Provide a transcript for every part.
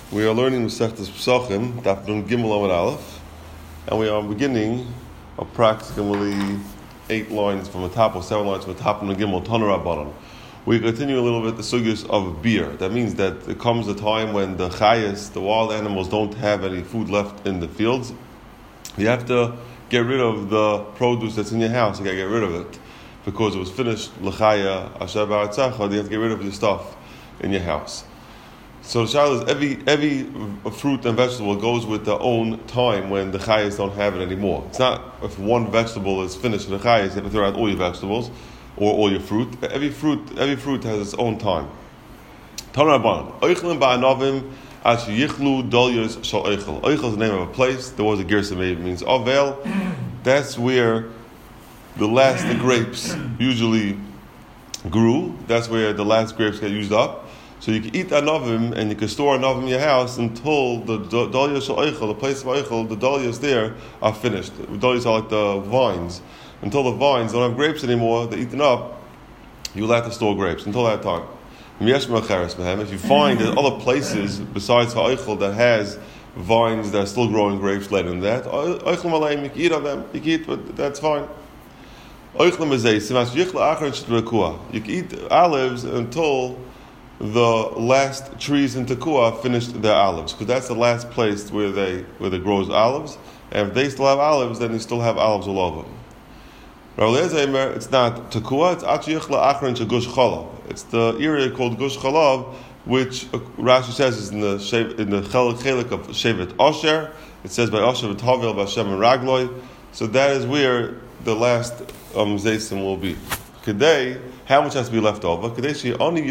We are learning Masechtas Pesachim, Daf Nun Gimel Amud Aleph, and we are beginning approximately 8 lines from the top, or 7 lines from the top of the Gimel Tanur Rabbanan. We continue a little bit the sugyas of beer. That means that it comes a time when the chayas, the wild animals, don't have any food left in the fields. You have to get rid of the produce that's in your house. You got to get rid of it because it was finished l'chaya asher ba'atzachad. You have to get rid of the stuff in your house. So the shayla is every fruit and vegetable goes with their own time when the chayas don't have it anymore. It's not if one vegetable is finished with the chayas, you have to throw out all your vegetables or all your fruit. Every fruit has its own time. Tanur Rabbanan, oichlin ba'anavim asher yichlu dolyos shel oichel. Oichel is the name of a place. There was a girsa maybe, it means Avel. That's where the grapes usually grew. That's where the last grapes get used up. So you can eat anavim and you can store anavim in your house until the dolyos shel oichel, the place of oichel, the dolyos there are finished. The dolyos are like the vines. Until the vines don't have grapes anymore, they're eaten up, you're allowed to store grapes until that time. If you find that other places besides ha'oichel that has vines that are still growing grapes later than that, oichel malayim, you can eat on them, you can eat, but that's fine. You can eat olives until the last trees in Tekoa finished their olives, because that's the last place where they grows olives. And if they still have olives, then they still have olives all over. It's not Tekoa, it's Achiyichla Achron Gush Chalav. It's the area called Gush Chalav, which Rashi says is in the chelik of Shevet Asher. It says by Asher v'Tavel b'Hashem and Ragloi. So that is where the last Zaysim will be. Today, how much has to be left over? If only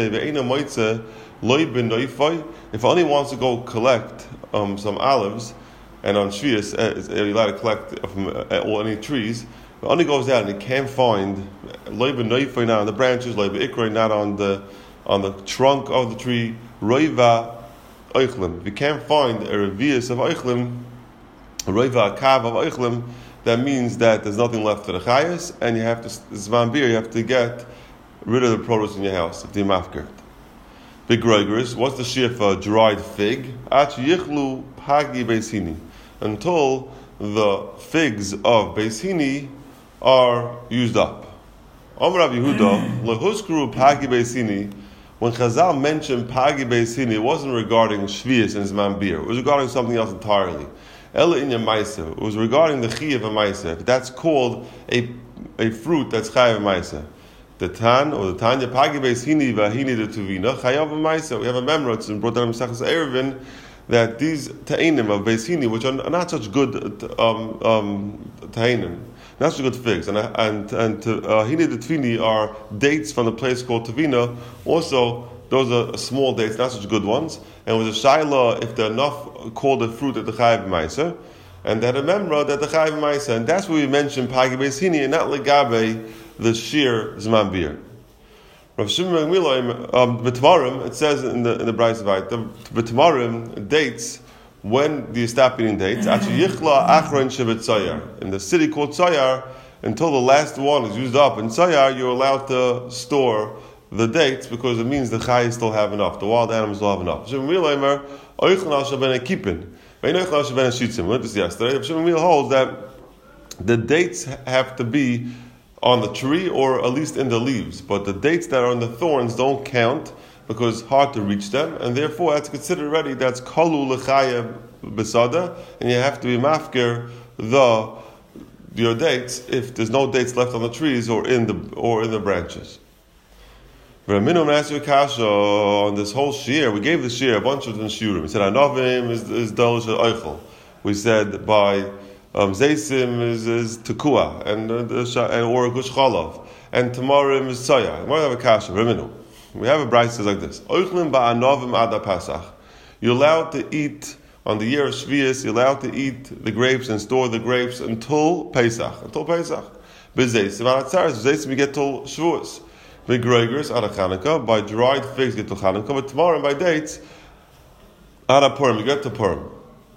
wants to go collect some olives, and on Shvius, you're allowed to collect from any trees, but only goes out and he can't find not on the branches, not on the trunk of the tree, roiva oichlim. If you can't find a revius of oichlim, a roiva akav of oichlim, that means that there's nothing left for the chayas, and you have to zman beer. You have to get rid of the produce in your house if they're mafkert. Big Gregors, what's the shear for dried fig? Yichlu pagi beisini, until the figs of beisini are used up. Amar Rav Yehuda, lehuskru pagi beisini. When Chazal mentioned pagi beisini, it wasn't regarding shvius and zman beer. It was regarding something else entirely. Ela in Maisa. It was regarding the Chi of a Maisa. That's called a fruit that's Chayav Maisa. The Tan or the Tanya Pagi Beis Hini Vahini de Tuvina Chayav Maisa. We have a memory in brought down in Mesachas Eruvin that these Ta'inim of Beis Hini, which are not such good Ta'inim, not such good figs, and Hini de Tuvini are dates from the place called Tuvina. Also, those are small dates, not such good ones. And with a shayla, if they're enough called a fruit at the chayav ma'aser, and that a memra that the chayav ma'aser, and that's where we mentioned pagi beis hini and not legabe the sheer zman beer. Rav Shimon Miloim b'tamarim, it says in the Brayis Vayit, the b'tamarim dates when do you stop eating dates? Actually, yichla achron shevet tzayar. In the city called Tzayar, until the last one is used up in Tzayar, you're allowed to store the dates, because it means the chayas still have enough, the wild animals still have enough. We learned this yesterday. Shimon holds that the dates have to be on the tree or at least in the leaves, but the dates that are on the thorns don't count because it's hard to reach them, and therefore that's considered already that's kalu l'chaya besada, and you have to be mafker your dates if there's no dates left on the trees or in the branches. Raminu asked you a kasha on this whole shir. We gave the shir a bunch of different shiurim. We said Anavim is Dolish Oichel. We said by Zaysim is Tekua and or Gush Chalav, and Tamarim is Tzayar. We have a kasha. Raminu. We have a brayta says like this: Oichlin ba'anavim ada Pasach. You're allowed to eat on the year of Shvius. You're allowed to eat the grapes and store the grapes until Pesach. Until Pesach. B'Zaysim alatzaris. Zaysim you get till Shavuos. Big Gregors out of Chanukah, by dried figs get to Chanukah, but tomorrow by dates out of Purim, you get to Purim.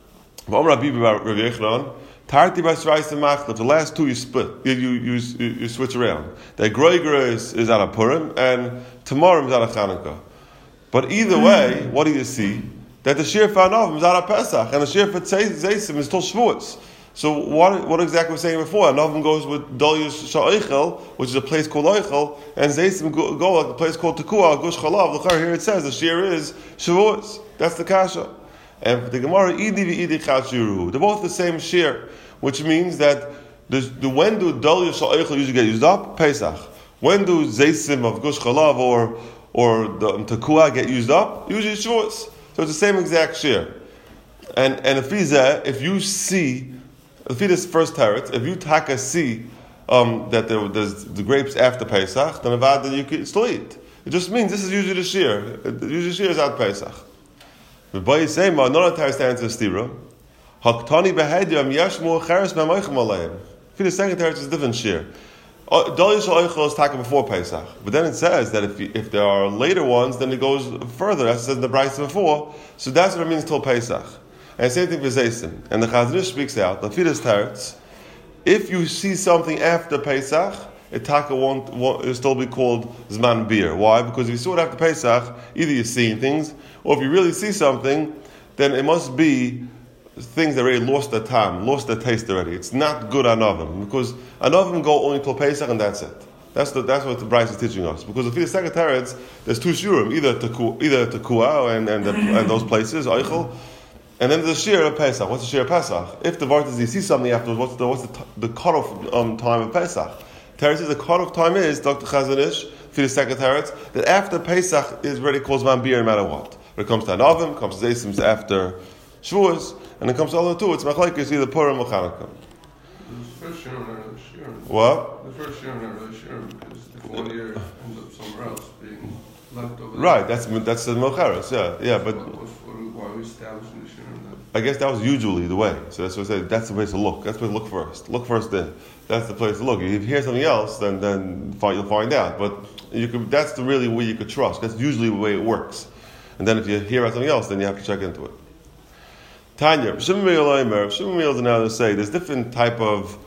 Tarti by Shvais and Machlef. The last two you split. You switch around. The Groiger is out of Purim and tomorrow is out of Chanukah. But either way, what do you see? that the shear for Anavim is out of Pesach, and the shear for Zeisim is till Shavuos. So what exactly was saying before? Anavim goes with Dolius Sha'oichel, which is a place called Oichel, and Zeisim go like a place called Tekua, Gush Chalav. Here it says the shear is Shavuos. That's the kasha. And for the Gemara, Idi v'Idi Chachiru. They're both the same shear, which means that when do Dolius Sha'oichel usually get used up? Pesach. When do Zeisim of Gush Chalav or the Tekua get used up? Usually Shavuos. So it's the same exact shear. And if you see, this first teretz, if you taka see that there's the grapes after Pesach, then Avada you can still eat. It just means this is usually the shear. Usually shear is out Pesach. But by saying, another teretz stands in stira. Haktani behedyam yashmu cheres me'moichem aleim. The second teretz is a different shear. Dolius Oichel is taken before Pesach, but then it says that if there are later ones, then it goes further. As it says in the Brayso before, so that's what it means till Pesach. And same thing for Zeisim. And the Chazon Ish speaks out, the Fidas Teretz, if you see something after Pesach, it won't still be called Zman Bir. Why? Because if you saw it after Pesach, either you're seeing things, or if you really see something, then it must be things that already lost their time, lost their taste already. It's not good Anavim, because Anavim go only till Pesach and that's it. That's what the Bryce is teaching us. Because if the second teretz, there's two shurim, either Tekua and those places, Eichel, and then there's the shear of Pesach. What's the shear of Pesach? If the Vart is you see something afterwards, what's the cutoff time of Pesach? Teretz says the cutoff time is, Dr. Chazon Ish, for the second teretz, that after Pesach is already called Zman Bir no matter what. When it comes to Anavim, it comes to Zeisim after Shavuos, and it comes to all the two, it's Machlekes, either Purim or Chanukah. The first year not really sure. What? The first year not really sure because if 1 year ends up somewhere else being left over. Right, that's the Mocharis, yeah, but why are we establishing the shirim then? I guess that was usually the way. So that's what I said. That's the place to look. That's the place to look first. Look first then. That's the place to look. If you hear something else, then you'll find out. But that's the really way you could trust. That's usually the way it works. And then if you hear about something else, then you have to check into it. Tanya, Shimon is now to say there's different type of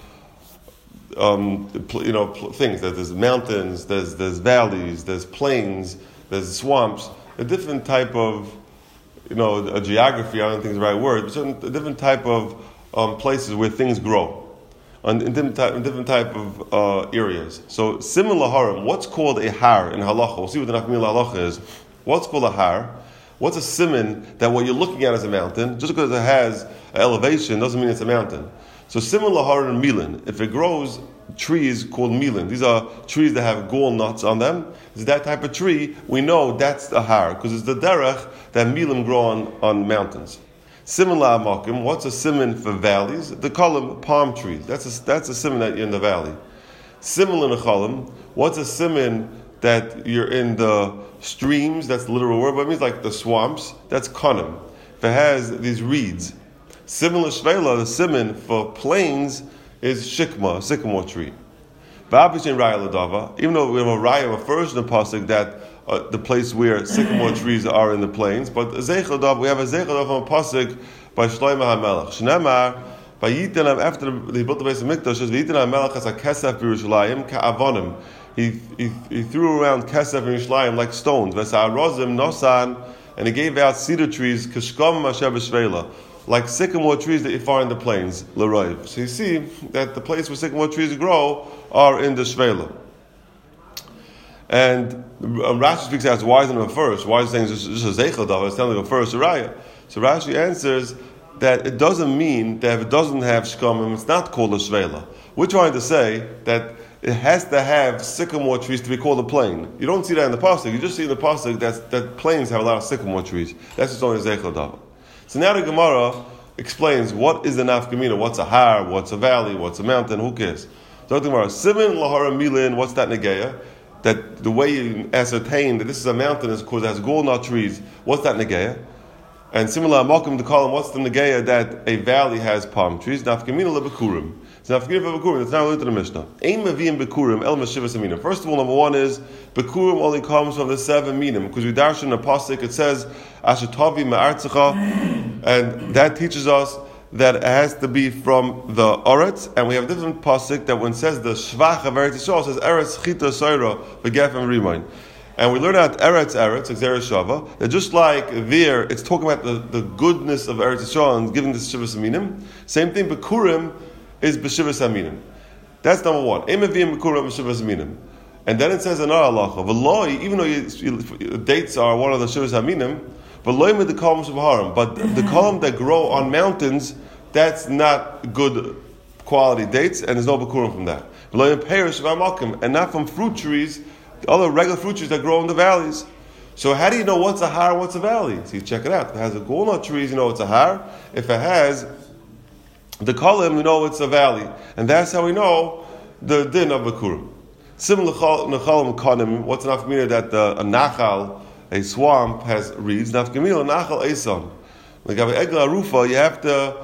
things. There's mountains, there's valleys, there's plains, there's swamps. A different type of a geography. I don't think is the right word, but a different type of places where things grow, in different type of areas. So similar harim. What's called a har in halacha? We'll see what the nafkamil halacha is. What's called a har? What's a siman that what you're looking at is a mountain? Just because it has an elevation doesn't mean it's a mountain. So similar har in milin. If it grows trees called milin, these are trees that have gall nuts on them. It's that type of tree. We know that's the har because it's the derech that milim grow on mountains. Similar amakim. What's a siman for valleys? The column palm trees. That's a siman that you're in the valley. Similar in cholim. What's a siman that you're in the streams? That's the literal word, but it means like the swamps. That's konim. If it has these reeds. Similar shvela, the siman for plains is shikma, a sycamore tree. Even though we have a raya, a first in the pasuk that the place where sycamore trees are in the plains, but we have a zeichel on a pasuk by Shlomo HaMelech. Shneimar, after they built the base of Mikdash, V'yitin HaMelech has a kesef b'Yerushalayim ka'avonim. He threw around kesef in Yerushalayim like stones. V'sa'arozim nosan, and he gave out cedar trees kishkom asher b'shveila, like sycamore trees that you find in the plains, l'roiv. So you see that the place where sycamore trees grow are in the shveila. And Rashi speaks out, why isn't it first? Why is it saying just a zeichel davar? It's telling you first a raya. So Rashi answers that it doesn't mean that if it doesn't have shkamim, it's not called a shveila. We're trying to say that it has to have sycamore trees to be called a plain. You don't see that in the pasuk. You just see in the pasuk that plains have a lot of sycamore trees. That's just only a zeichel davar. So now the Gemara explains what is the nafkamina, what's a har, what's a valley, what's a mountain, who cares? So the Gemara, simin lahara milin, what's that negeya? That the way you ascertain that this is a mountain is because it has gold nut trees. What's that negeya? And similar makom to call what's the negeya that a valley has palm trees? Nafkamina lebekurim. So nafkamina lebekurim. That's not related to the Mishnah. Ein maviyim bekurim el mashivas aminim. First of all, number one is bekurim only comes from the 7 minim because we darshan in the pasuk it says ashatavi ma'artzecha, and that teaches us that it has to be from the Oretz, and we have a different pasuk that when it says the Shvach of Eretz Yisrael says Eretz Chita Soira V'Gefem Rimain, And we learn out Eretz, Exera Shava, that just like there, it's talking about the goodness of Eretz Yisrael and giving this Shivas Aminim. Same thing, Bikurim is B'Shivas Aminim. That's number one. Emavim Bikurim B'Shivas Aminim. And then it says another halacha, V'loi, even though dates are one of the Shivas Aminim, V'loi med the columns of Haram, but the column that grow on mountains, that's not good quality dates, and there's no Bikurim from that. V'loi med Perish V'amakim, and not from fruit trees, the other regular fruit trees that grow in the valleys. So how do you know what's a har and what's a valley? So you check it out. If it has a walnut trees, you know it's a har. If it has the kolim, you know it's a valley. And that's how we know the din of Bikurim. Similar nechalim konim, what's an afkamina that a nachal, a swamp, has reeds? Nafkamina, nachal eson. Like a egla arufa, you have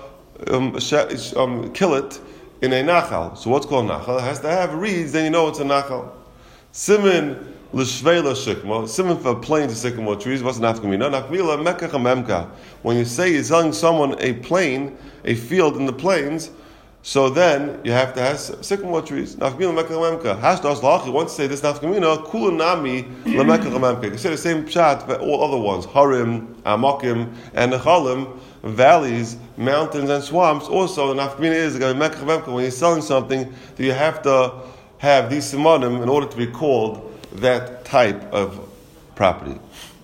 to kill it in a nachal. So what's called nachal? It has to have reeds, then you know it's a nachal. Simin l'shveila shikma. Simin for plains of sycamore trees. What's nafkamina? Nafkamila mekach memka. When you say you're selling someone a plain, a field in the plains, so then you have to have sycamore trees. Nafkamila mekach memka. Hashdas lachi. Once you say this nafkamina, kulanami lemekach memka. You say the same pshat for all other ones: harim, amakim, and nechalim, valleys, mountains, and swamps. Also, the nafkamina is mekach memka. When you're selling something, do you have to have these simanim in order to be called that type of property.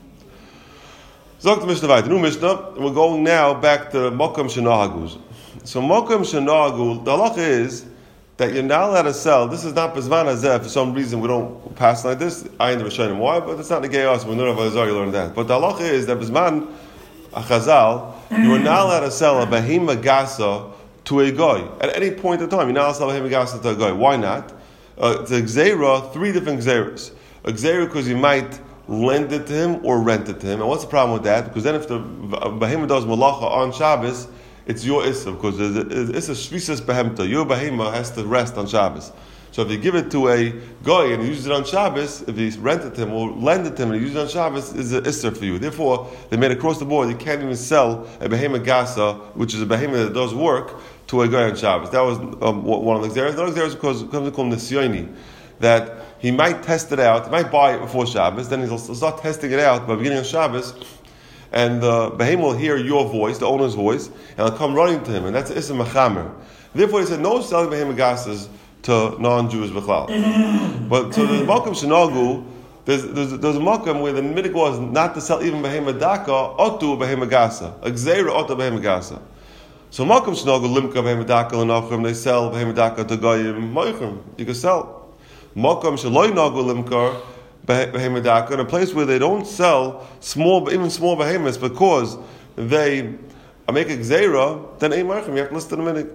Zok Mishnah Vayt, new Mishnah, and we're going now back to Mokum Shenahaguz. So Mokum Shenahaguz, the halacha is that you're not allowed to sell. This is not Bezman Hazeh. For some reason we don't pass like this. I never show him why, but it's not the gay us. We learn about Azar, you learn that. But the halacha is that Bezman Chazal, you are not allowed to sell a behema gasa to a guy at any point in time. You're not allowed to sell a behema gasa to a guy. Why not? It's a gzeira, three different gzeiras. A gzeira because you might lend it to him or rent it to him. And what's the problem with that? Because then if the behema does malacha on Shabbos, it's your issa, because it's a shvisas behemta. Your behema has to rest on Shabbos. So if you give it to a guy and he uses it on Shabbos, if he rent it to him or lend it to him and he uses it on Shabbos, is an issa for you. Therefore, they made across the board, you can't even sell a behema gasa, which is a behema that does work, to a guy on Shabbos. That was one of the exeras. The other exeras because it comes to call nisyoni, that he might test it out, he might buy it before Shabbos, then he'll start testing it out by beginning of Shabbos, and the behemoth will hear your voice, the owner's voice, and he'll come running to him, and that's issa mechamer. Therefore, he said no selling behema gasas to non-Jews b'chlal. But so there's makom shenagu. There's a makom where the midig was not to sell even behema daka otu behema gasa, a gzeira otu behema gasa. So makom shenagu limka behema daka l'nachrim, they sell behema daka to goyim moichrim. You can sell. Makom sheloi nagu limkar behema daka in a place where they don't sell even small behemoths because they make a gzeira, then ein moichrim. You have to list in a minig.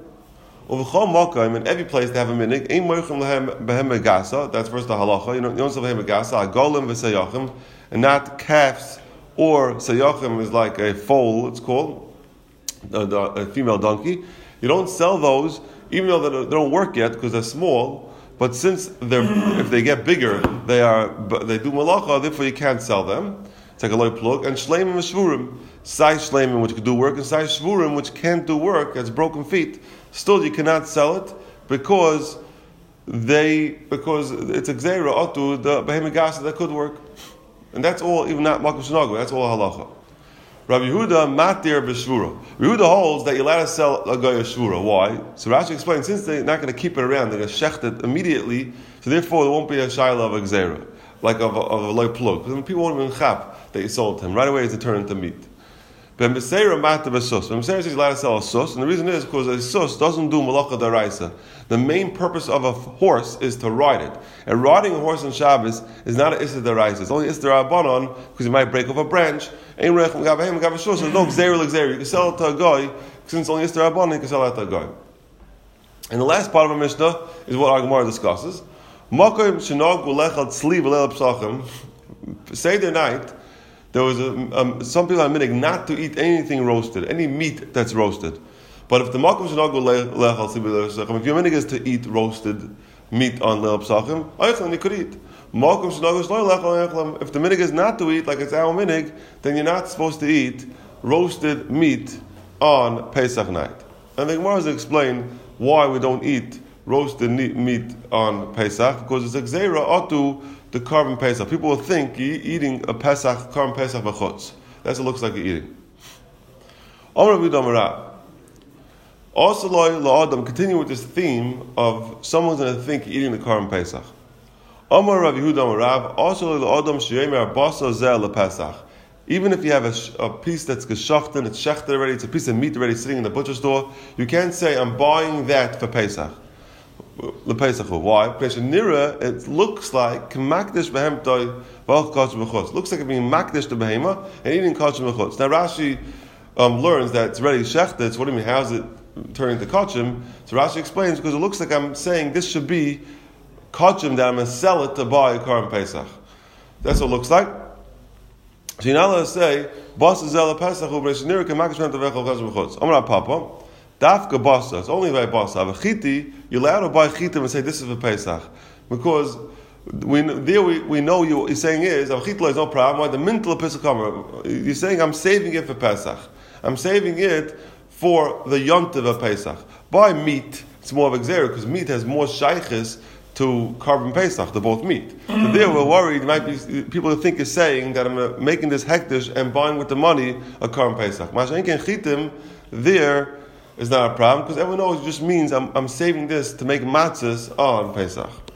In every place they have a minig, that's first the halacha. You don't sell behema gasa, agolim v'sayachim, and not calves or sayachim is like a foal. It's called a female donkey. You don't sell those, even though they don't work yet because they're small. But since if they get bigger, they do malacha. Therefore, you can't sell them. It's like a loy plug and shleimim and shvurim, sai shleimim which can do work and sai shvurim which can't do work. Has broken feet. Still, you cannot sell it because it's a gzeira otu the behema gasa that could work, and that's all. Even not makom shenagu, that's all halacha. Rabbi Yehuda matir b'shvura. Rabbi Yehuda holds that you're allowed to sell a guy a shvura. Why? So Rashi explains since they're not going to keep it around, they're going to shecht it immediately. So therefore, there won't be a shayla of a gzeira, like of a loy plug. Because people won't even chap that you sold to him right away. It's to turn into meat. Ben Beseira Mata Besus. Ben Beseira says he's allowed to sell a sus, and the reason is because a sus doesn't do malacha daraisa. The main purpose of a horse is to ride it. And riding a horse on Shabbos is not an issa daraisa. It's only issa darabanan because you might break off a branch. Ein rechem gabahem gabashus. There's no gzeira l'gzeira. You can sell it to a guy since it's only issa darabanan. You can sell it to a guy. And the last part of a Mishnah is what our Gemara discusses. Makom shenog v'lechad tzli v'leil psachim. Seder night. There was some people are minig not to eat anything roasted, any meat that's roasted. But if the makom shenagu lechal sibir if your minig is to eat roasted meat on leil psachim, oichlan you could eat. Makom shenagu shlo lechal oichlan. If the minig is not to eat like it's our minig, then you're not supposed to eat roasted meat on Pesach night. And the Gemara has explained why we don't eat roasted meat on Pesach because it's a gzeira otu the Korban Pesach. People will think you're eating a Pesach, Korban Pesach b'chutz. That's what it looks like you're eating. Omer Rabbi Yehuda Rav. Also, la'adam, continue with this theme of someone's going to think you're eating the Korban Pesach. Omer Rabbi Yehuda Rav. Also, la'adam sheyemer basa zeh lePesach. Even if you have a piece that's geschachten, it's shechter already, it's a piece of meat already sitting in the butcher store, you can't say, I'm buying that for Pesach. LePesach. Why? Because nira, it looks like makdish behemtoi v'al kosher b'chutz. Looks like it's being makdish to behema and eating kosher b'chutz. Now Rashi learns that it's already shechted. So what do you mean? How's it turning to kachim? So Rashi explains, because it looks like I'm saying this should be kachim that I'm going to sell it to buy a Korban Pesach. That's what it looks like. So you're not allowed to say, Basa Zela Pesach, Ubreshinir, Kamakish Venta Vechel Chazim Chutz. Omra Papa, Dafka Basa, it's only by Basa. But Chiti, you're allowed to buy Chitim and say, this is for Pesach. Because we know you're saying is, Chitla is no problem, why the Mintla Pesach Kamar. You're saying, I'm saving it for Pesach. I'm saving it for the Yontiv of Pesach. Buy meat, it's more of Xer, because meat has more shaykhs to Korban Pesach, to both meat. So there we're worried, might be people who think is saying that I'm making this hektish and buying with the money a Korban Pesach. Mashenken Chitim, there is not a problem, because everyone knows it just means I'm saving this to make matzahs on Pesach.